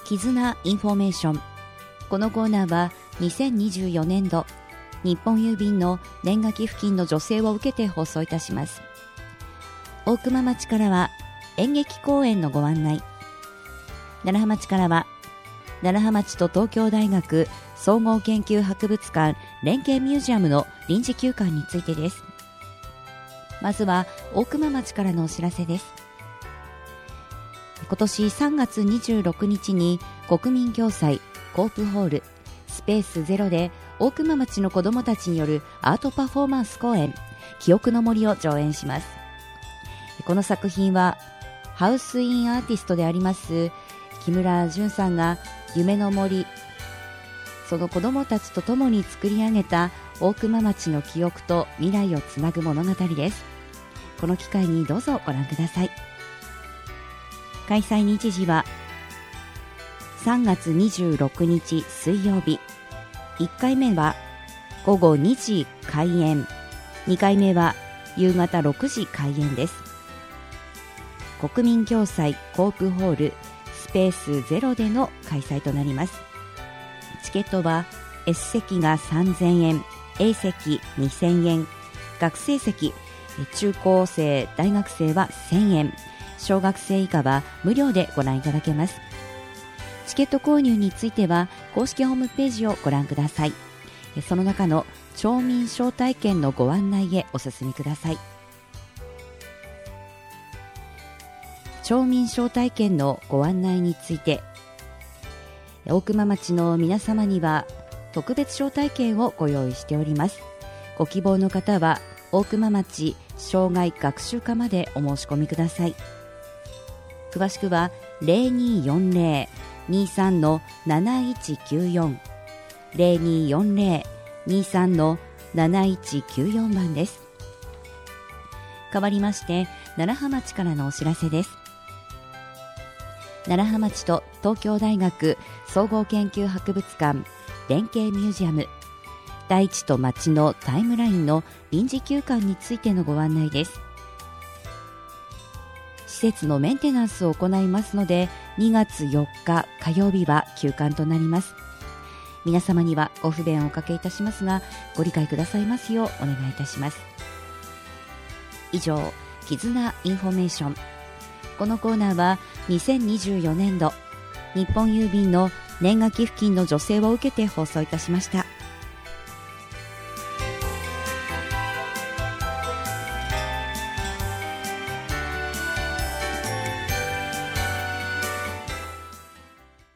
絆インフォメーション。このコーナーは2024年度日本郵便の年賀寄付金の助成を受けて放送いたします。大熊町からは演劇公演のご案内、楢葉町からは楢葉町と東京大学総合研究博物館連携ミュージアムの臨時休館についてです。まずは大熊町からのお知らせです。今年3月26日に国民共催コープホールスペースゼロで大熊町の子どもたちによるアートパフォーマンス公演記憶の森を上演します。この作品はハウスインアーティストであります木村淳さんが夢の森、その子どもたちと共に作り上げた大熊町の記憶と未来をつなぐ物語です。この機会にどうぞご覧ください。開催日時は3月26日水曜日、1回目は午後2時開演、2回目は夕方6時開演です。国民共催コープホールスペースゼロでの開催となります。チケットは S 席が3000円、A 席2000円、学生席、中高生大学生は1000円、小学生以下は無料でご覧いただけます。チケット購入については公式ホームページをご覧ください。その中の町民招待券のご案内へお進みください。町民招待券のご案内について、大熊町の皆様には特別招待券をご用意しております。ご希望の方は大熊町障害学習課までお申し込みください。詳しくは 0240-23-7194 0240-23-7194 番です。代わりまして楢葉町からのお知らせです。楢葉町と東京大学総合研究博物館連携ミュージアム、大地と町のタイムラインの臨時休館についてのご案内です。施設のメンテナンスを行いますので、2月4日火曜日は休館となります。皆様にはご不便をおかけいたしますが、ご理解くださいますようお願いいたします。以上、絆インフォメーション。このコーナーは2024年度日本郵便の年賀寄付金の助成を受けて放送いたしました。